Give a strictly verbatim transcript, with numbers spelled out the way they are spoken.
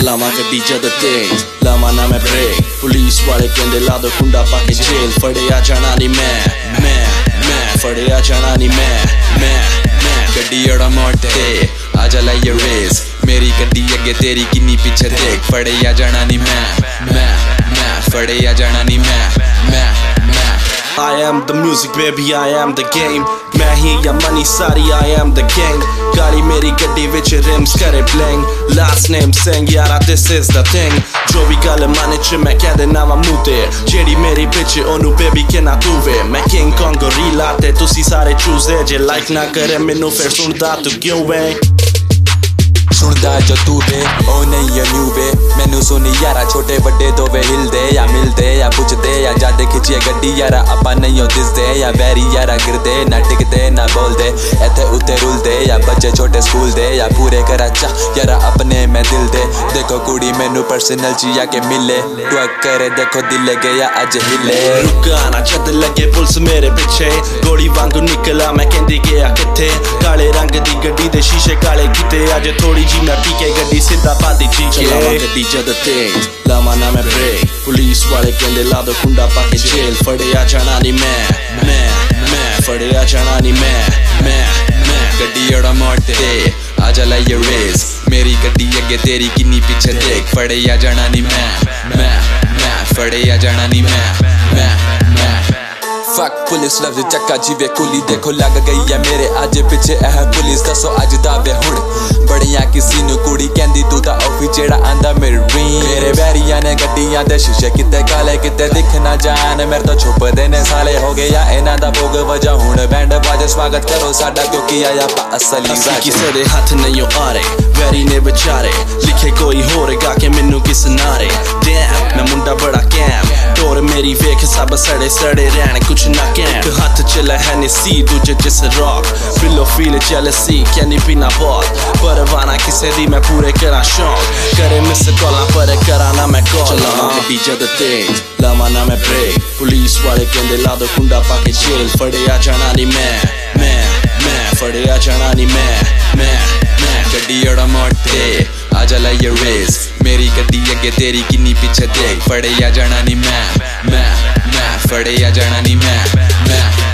चलावा गड्डी जद तेज लावा ना मैं ब्रेक पुलिस वाले कहंदे ला दो कुंडा पाके जेल फड़िया जाना नी मैं मैं मैं फड़िया जाना नी मैं मैं मैं गड्डी अड़ा मोड़ ते आजा लाइए रेस मेरी गड्डी अगे तेरी किन्नी पीछे देख फड़िया जाना नी मैं मैं मैं फड़िया जाना नी मैं मैं मैं I am the music baby, I am the game मैं ही या मनी सारी I am the gang गाड़ी मेरी गड्डी विच rims करे bling last name Singh यारा this is the thing जो भी गल मन च मैं कह देना वा मूंह ते जेड़ी मेरी बिच ओनू बेबी के ना तू वे मैं किंग कॉन्ग गोरिल्ला ते तुसी सारे चूजे जे लाइक ना करे मैनू फिर सुनदा तू क्यों वे सुनदा जो तू वे ओ नहीं है न्यू वे मैनू सुनी यारा छोटे बड़े दो वे हिलदे या मिलदे या बुझदे या जादे खिचिए गड्डी यारा अपा नहीं हो दिसदे या वैरी यारा गिरदे ना टिकदे ना बोलदे इथे उते रुलदे या बच्चे छोटे स्कूल दे या पूरे कराचा यारा अपने में दिल दे देखो कुड़ी मैनू पर्सनल चिया के मिले ट्वक करे देखो दिल गया अज हिले रुका ना जद लगे पुलिस मेरे पीछे गोली वांगू निकला मैं कहंदी गया किथे काले रंग दी गड्डी दे शीशे काले कीते अज थोड़ी जी मैं पी के गड्डी सीधा पादी जी चलावा गड्डी जद तेज लावा ना मैं ब्रेक पुलिस वाले कहंदे ला दो कुंडा पाके जेल फड़िया जाना नी मैं मैं मैं फड़िया जाना नी मैं मैं मैं गड्डी अड़ा मोड़ ते आजा लाइए रेस मेरी गड्डी अगे तेरी किन्नी पीछे देख फड़िया जाना नी मैं मैं मैं फड़िया जाना नी मैं मैं मैं फक पुलिस लफ्ज चक्का जीवे कुली देखो लग गई है मेरे अज पिछे एह पुलिस दसो अज दावे हुण बड़िया किसी नु कुड़ी कहंदी तू ता ऑफी जेड़ा आंदा मेरी ड्रीम मेरे वैरिया ने गड्डियां दे शीशे किते काले किते दिख ना जान मेरे तो छुप देने साले हो गए या इना दा भोग वजह हुण बैंड बाजे स्वागत करो साडा क्योंकि आया पा असली जाके किसे दे हाथ नहीं आ रहे वैरी ने बेचारे लिखे कोई होर गा के मैनू किस नारे डैम मैं मुंडा बड़ा कैम तोर मेरी वेख सब सड़े सड़े रहन कुछ ना कैम एक हाथ चला है सी दूजे जिस रॉक बिलो फील जेलसी कैनी पीना बहुत परवाना किसे दी मैं पूरे करा शौक करे मिस कॉला पर करा ना मैं कॉल चलावा गड्डी जद तेज लावा ना मैं ब्रेक पुलिस वाले कहंदे ला दो कुंडा पाके जेल फड़िया जाना नी मैं मैं मैं फड़िया जाना नी मैं मैं मैं गड्डी अड़ा मोड़ ते आजा लाइए रेस मेरी गड्डी अगे तेरी किन्नी पीछे देख फड़िया जाना नी मैं मैं मैं फड़िया जाना नी मैं मैं